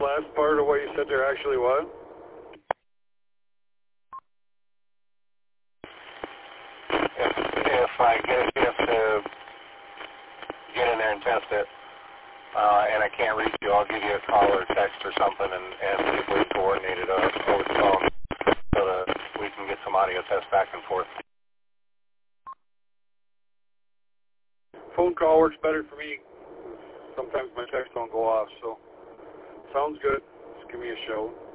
last part of what you said there actually was? If I get a chance to get in there and test it, and I can't reach you, I'll give you a call or text or something and see if we can coordinate it over the phone so that we can get some audio tests back and forth. Phone call works better for me. Sometimes my text don't go off, so sounds good. Just give me a shout.